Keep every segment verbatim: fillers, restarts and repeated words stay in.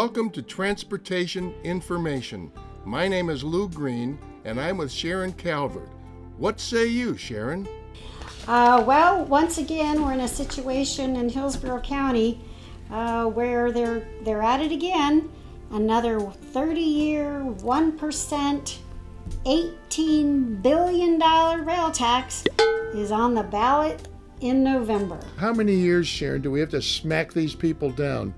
Welcome to Transportation Information. My name is Lou Green, and I'm with Sharon Calvert. What say you, Sharon? Uh, well, once again, we're in a situation in Hillsborough County uh, where they're they're at it again. Another thirty-year, one percent, eighteen billion dollars rail tax is on the ballot in November. How many years, Sharon, do we have to smack these people down?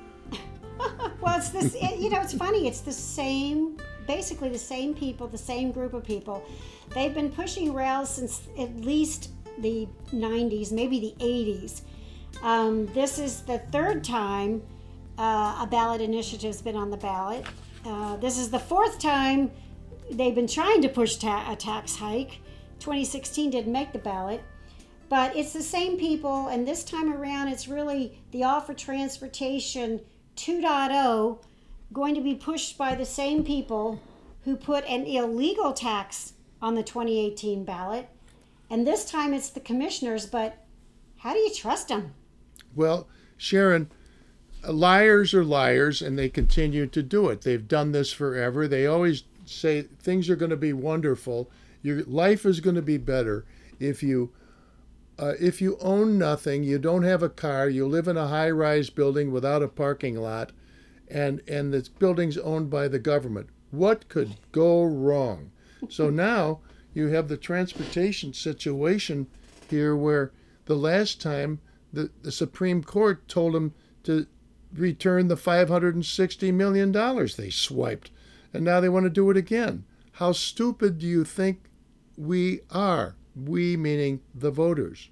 Well, it's this. It, you know, it's funny. It's the same, basically the same people, the same group of people. They've been pushing rails since at least the nineties, maybe the eighties. Um, this is the third time uh, a ballot initiative's been on the ballot. Uh, this is the fourth time they've been trying to push ta- a tax hike. twenty sixteen didn't make the ballot. But it's the same people, and this time around it's really the All for Transportation two point oh going to be pushed by the same people who put an illegal tax on the twenty eighteen ballot. And this time it's the commissioners, but how do you trust them? Well, Sharon, liars are liars, and they continue to do it. They've done this forever. They always say things are going to be wonderful. Your life is going to be better if you Uh, if you own nothing, you don't have a car, you live in a high-rise building without a parking lot, and, and this building's owned by the government. What could go wrong? So now you have the transportation situation here where the last time the, the Supreme Court told them to return the five hundred sixty million dollars they swiped, and now they want to do it again. How stupid do you think we are? We meaning the voters.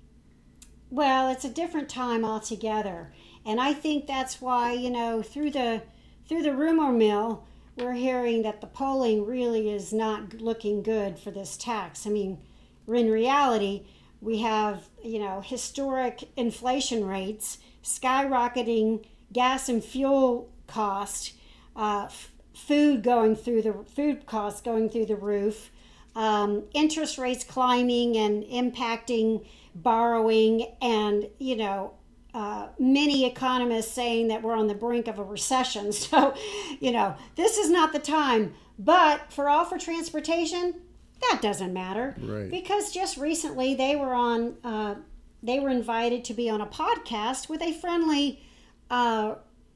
Well, it's a different time altogether. And I think that's why, you know, through the through the rumor mill, we're hearing that the polling really is not looking good for this tax. I mean, in reality, we have, you know, historic inflation rates, skyrocketing gas and fuel cost, uh, f- food going through the food costs going through the roof. Um, interest rates climbing and impacting borrowing, and you know uh, many economists saying that we're on the brink of a recession. So you know this is not the time. But for All for Transportation, that doesn't matter, right? Because just recently they were on uh, they were invited to be on a podcast with a friendly uh,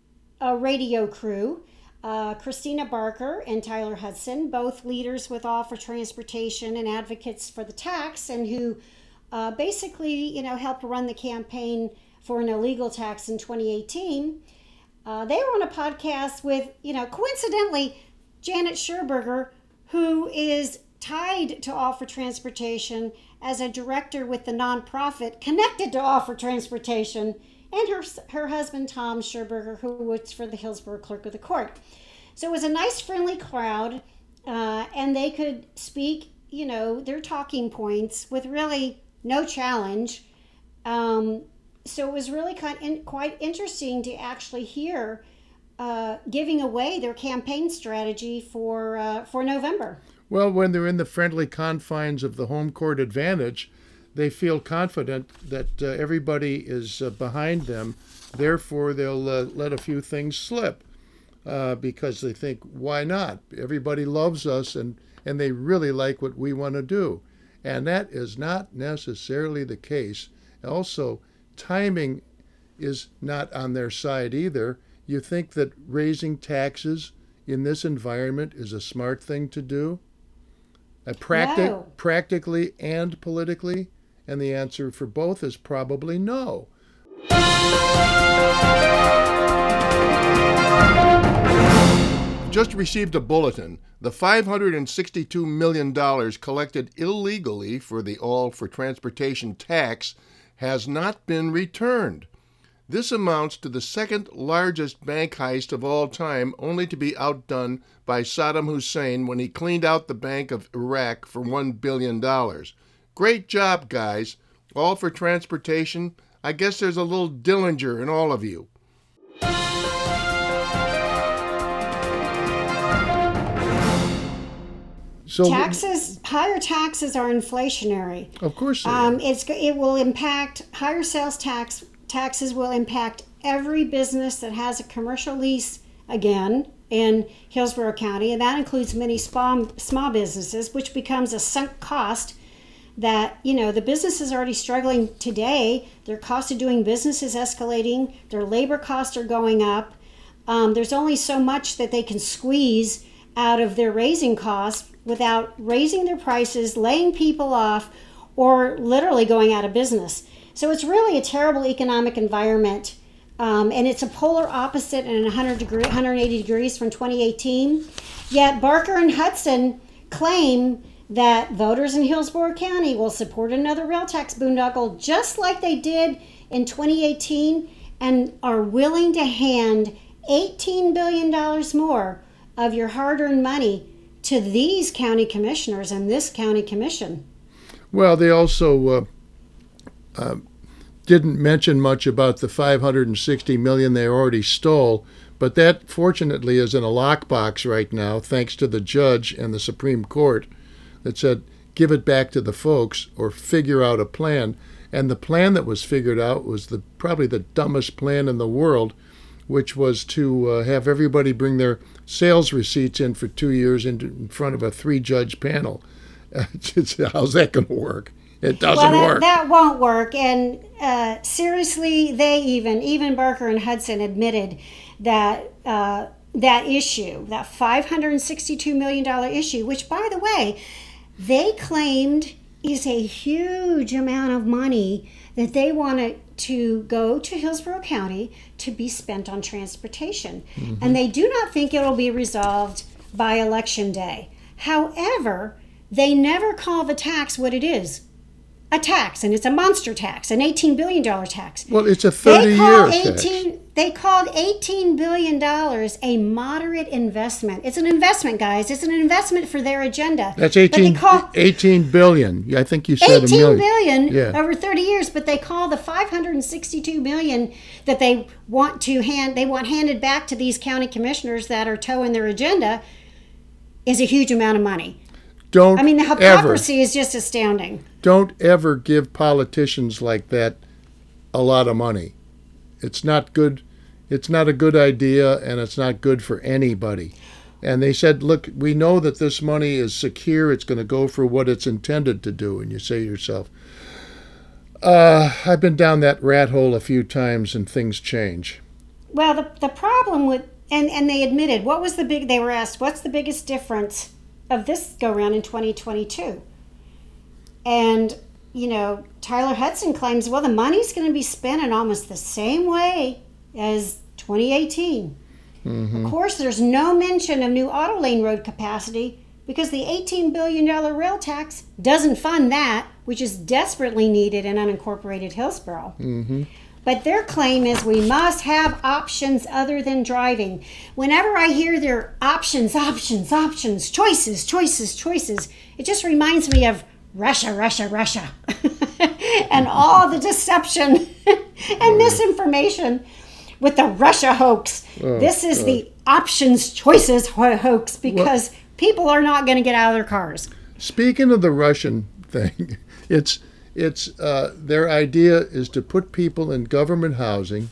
a radio crew. Uh, Christina Barker and Tyler Hudson, both leaders with All for Transportation and advocates for the tax, and who uh, basically, you know, helped run the campaign for an illegal tax in twenty eighteen. Uh, they were on a podcast with, you know, coincidentally, Janet Scherberger, who is tied to All for Transportation as a director with the nonprofit connected to All for Transportation, and her her husband, Tom Scherberger, who works for the Hillsborough Clerk of the Court. So it was a nice, friendly crowd, uh, and they could speak, you know, their talking points with really no challenge. Um, so it was really kind of quite interesting to actually hear uh, giving away their campaign strategy for uh, for November. Well, when they're in the friendly confines of the home court advantage, they feel confident that uh, everybody is uh, behind them. Therefore, they'll uh, let a few things slip uh, because they think, why not? Everybody loves us, and, and they really like what we want to do. And that is not necessarily the case. Also, timing is not on their side either. You think that raising taxes in this environment is a smart thing to do? Uh, practi- no. Practically and politically? And the answer for both is probably no. Just received a bulletin. The five hundred sixty-two million dollars collected illegally for the All for Transportation tax has not been returned. This amounts to the second largest bank heist of all time, only to be outdone by Saddam Hussein when he cleaned out the Bank of Iraq for one billion dollars. Great job, guys. All for Transportation. I guess there's a little Dillinger in all of you. So taxes, higher taxes are inflationary. Of course they um, are. It's, it will impact, higher sales tax taxes will impact every business that has a commercial lease again in Hillsborough County, and that includes many small, small businesses, which becomes a sunk cost that, you know, the business is already struggling today. Their cost of doing business is escalating. Their labor costs are going up. Um, there's only so much that they can squeeze out of their raising costs without raising their prices, laying people off, or literally going out of business. So it's really a terrible economic environment. Um, and it's a polar opposite in one hundred degree, one hundred eighty degrees from twenty eighteen. Yet Barker and Hudson claim that voters in Hillsborough County will support another rail tax boondoggle just like they did in twenty eighteen, and are willing to hand eighteen billion dollars more of your hard-earned money to these county commissioners and this county commission. Well, they also uh, uh, didn't mention much about the five hundred sixty million dollars they already stole, but that fortunately is in a lockbox right now, thanks to the judge and the Supreme Court that said, give it back to the folks or figure out a plan. And the plan that was figured out was the probably the dumbest plan in the world, which was to uh, have everybody bring their sales receipts in for two years in, in front of a three-judge panel. How's that going to work? It doesn't well, that, work. That won't work. And uh, seriously, they even, even Barker and Hudson admitted that uh, that issue, that five hundred sixty-two million dollars issue, which, by the way, they claimed is a huge amount of money that they wanted to go to Hillsborough County to be spent on transportation. Mm-hmm. And they do not think it will be resolved by Election Day. However, they never call the tax what it is. A tax, and it's a monster tax, an eighteen billion dollars tax. Well, it's a thirty-year tax. They called eighteen billion dollars a moderate investment. It's an investment, guys. It's an investment for their agenda. That's eighteen, call, eighteen billion. I think you said a million. eighteen billion yeah. over thirty years, but they call the five hundred sixty-two million that they want to hand, they want handed back to these county commissioners that are towing their agenda is a huge amount of money. Don't I mean, the hypocrisy ever, is just astounding. Don't ever give politicians like that a lot of money. It's not good. It's not a good idea, and it's not good for anybody. And they said, look, we know that this money is secure. It's going to go for what it's intended to do. And you say to yourself, uh, I've been down that rat hole a few times, and things change. Well, the, the problem with, and, and they admitted, what was the big, they were asked, what's the biggest difference of this go around in twenty twenty-two? And, you know, Tyler Hudson claims, well, the money's going to be spent in almost the same way as twenty eighteen. Mm-hmm. Of course, there's no mention of new auto lane road capacity because the eighteen billion dollars rail tax doesn't fund that, which is desperately needed in unincorporated Hillsborough. Mm-hmm. But their claim is we must have options other than driving. Whenever I hear their options, options, options, choices, choices, choices, it just reminds me of Russia, Russia, Russia, and all the deception and misinformation with the Russia hoax. Oh, this is God. The options, choices hoax because well, people are not going to get out of their cars. Speaking of the Russian thing, it's... It's uh, their idea is to put people in government housing,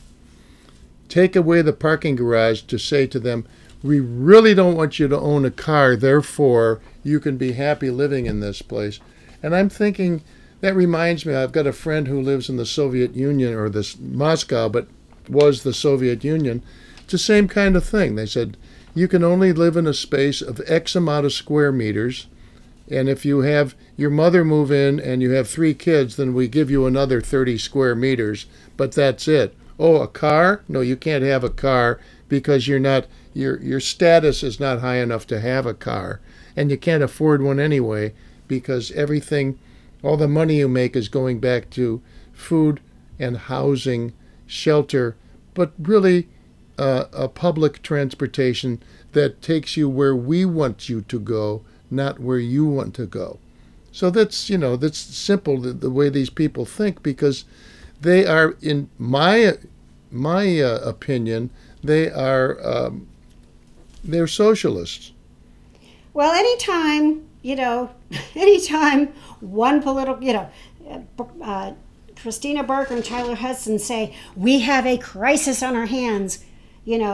take away the parking garage to say to them, we really don't want you to own a car, therefore you can be happy living in this place. And I'm thinking, that reminds me, I've got a friend who lives in the Soviet Union, or this Moscow, but was the Soviet Union. It's the same kind of thing. They said, you can only live in a space of X amount of square meters. And if you have your mother move in and you have three kids, then we give you another thirty square meters, but that's it. Oh, a car? No, you can't have a car because you're not your your status is not high enough to have a car, and you can't afford one anyway because everything, all the money you make is going back to food and housing, shelter, but really uh, a public transportation that takes you where we want you to go, not where you want to go. So that's, you know, that's simple, the, the way these people think, because they are, in my my uh, opinion, they are um, they're socialists. Well, anytime, you know, anytime one political, you know, uh, Christina Barker and Tyler Hudson say, we have a crisis on our hands, you know,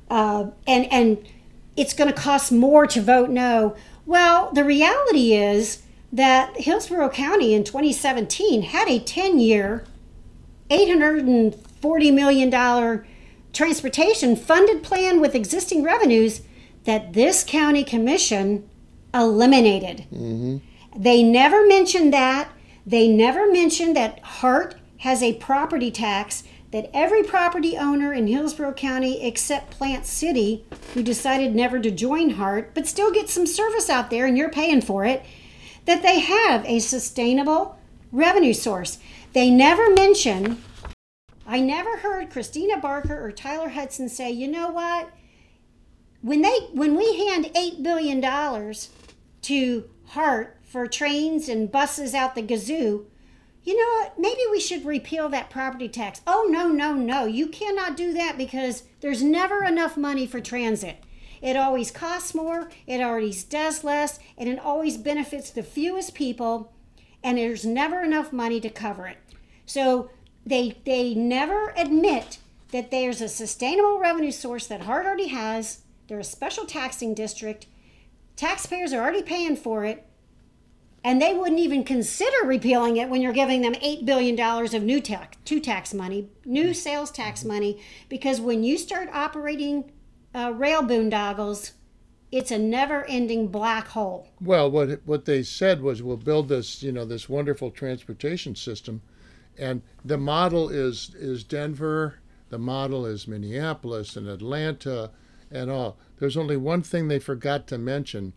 uh, and and it's going to cost more to vote no. Well, the reality is that Hillsborough County in twenty seventeen had a ten-year, eight hundred forty million dollars transportation funded plan with existing revenues that this county commission eliminated. Mm-hmm. They never mentioned that. They never mentioned that Hart has a property tax that every property owner in Hillsborough County except Plant City, who decided never to join Hart, but still get some service out there and you're paying for it, that they have a sustainable revenue source. They never mention, I never heard Christina Barker or Tyler Hudson say, you know what, when they when we hand eight billion dollars to Hart for trains and buses out the gazoo, you know what, maybe we should repeal that property tax. Oh, no, no, no, you cannot do that because there's never enough money for transit. It always costs more, it always does less, and it always benefits the fewest people, and there's never enough money to cover it. So they they never admit that there's a sustainable revenue source that Hart already has. They're a special taxing district. Taxpayers are already paying for it, and they wouldn't even consider repealing it when you're giving them eight billion dollars of new tax, two tax money, new sales tax money, because when you start operating uh, rail boondoggles, it's a never-ending black hole. Well, what what they said was, we'll build this, you know, this wonderful transportation system, and the model is is Denver, the model is Minneapolis and Atlanta, and all. There's only one thing they forgot to mention.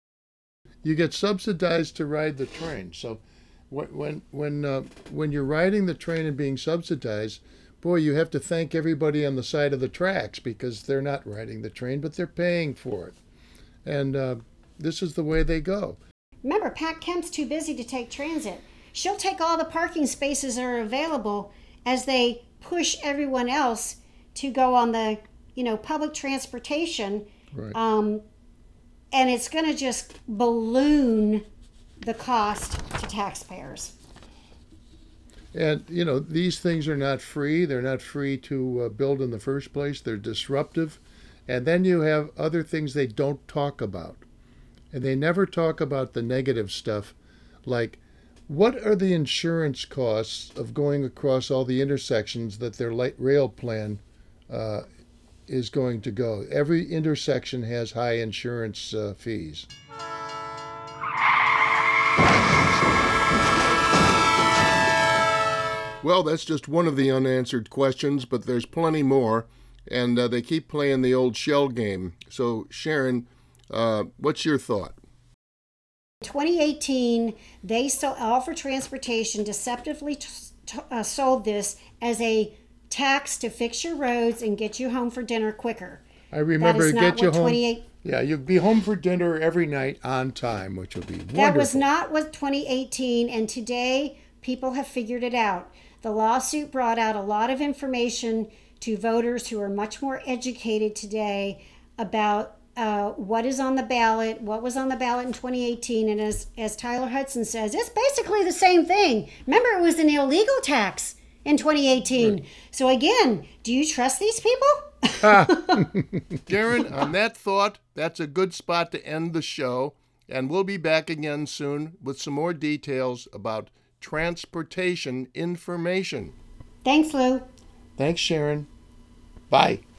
You get subsidized to ride the train. So when when when, uh, when you're riding the train and being subsidized, boy, you have to thank everybody on the side of the tracks because they're not riding the train, but they're paying for it. And uh, this is the way they go. Remember, Pat Kemp's too busy to take transit. She'll take all the parking spaces that are available as they push everyone else to go on the, you know, public transportation. Right. Um, and it's going to just balloon the cost to taxpayers. And, you know, these things are not free. They're not free to uh, build in the first place. They're disruptive. And then you have other things they don't talk about. And they never talk about the negative stuff, like what are the insurance costs of going across all the intersections that their light rail plan uh, is going to go. Every intersection has high insurance uh, fees. Well, that's just one of the unanswered questions, but there's plenty more, and uh, they keep playing the old shell game. So, Sharon, uh, what's your thought? In twenty eighteen, they sold, All for Transportation deceptively t- t- uh, sold this as a tax to fix your roads and get you home for dinner quicker. I remember that is to not get you what home. twenty-eight Yeah, you'd be home for dinner every night on time, which would be wonderful. That was not what twenty eighteen, and today people have figured it out. The lawsuit brought out a lot of information to voters who are much more educated today about uh, what is on the ballot, what was on the ballot in twenty eighteen, and as, as Tyler Hudson says, it's basically the same thing. Remember, it was an illegal tax in twenty eighteen. Right. So again, do you trust these people? ah. Karen, on that thought, that's a good spot to end the show, and we'll be back again soon with some more details about transportation information. Thanks, Lou. Thanks, Sharon. Bye.